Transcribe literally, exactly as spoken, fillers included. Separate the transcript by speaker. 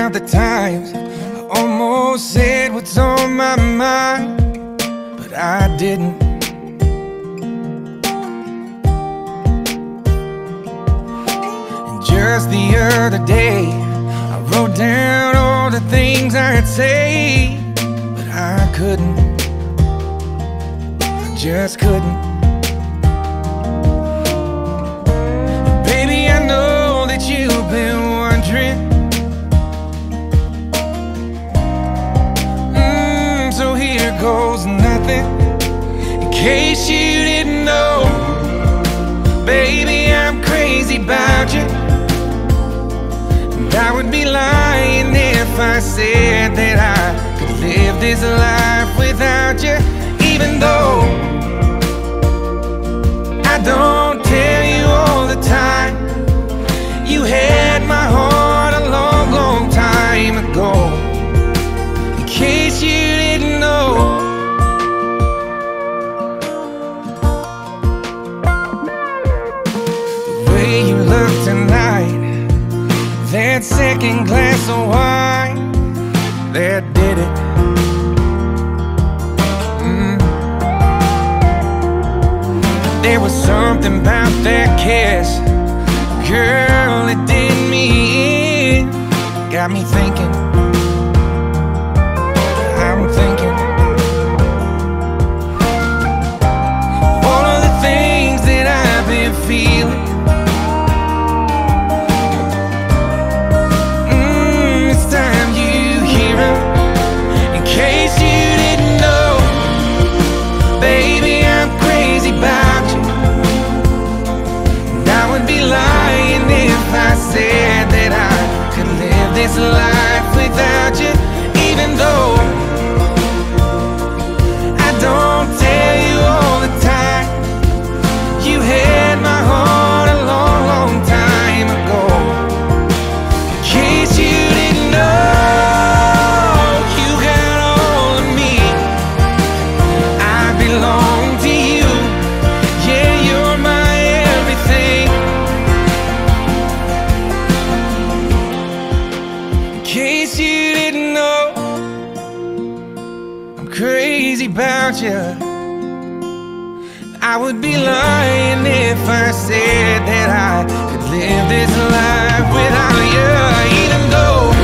Speaker 1: count the times I almost said what's on my mind, but I didn't. And just the other day, I wrote down all the things I'd say, but I couldn't. I just couldn't. Baby, I know that you've been wondering, mm, so here goes nothing. In case you didn't know, baby, I'm crazy about you. And I would be lying if I said that I could live this life without you. Even though I don't tell you all the time, you had my heart a long, long time ago. In case you didn't know, the way you look tonight, that second glass of wine, that did it. Mm. There was something about that kiss, girl, it did me in. Got me thinking, I'm thinking all of the things that I've been feeling. Mm, it's time you hear them. In case you didn't know, baby, I'm crazy about you. And I would be lying if I said that I could live this life without you. Even though I don't tell you all the time, you had my heart a long, long time ago. In case you didn't know, you got all of me. I belong to you. Yeah, you're my everything. In case you didn't know, I'm crazy about you. I would be lying if I said that I could live this life without you. Even though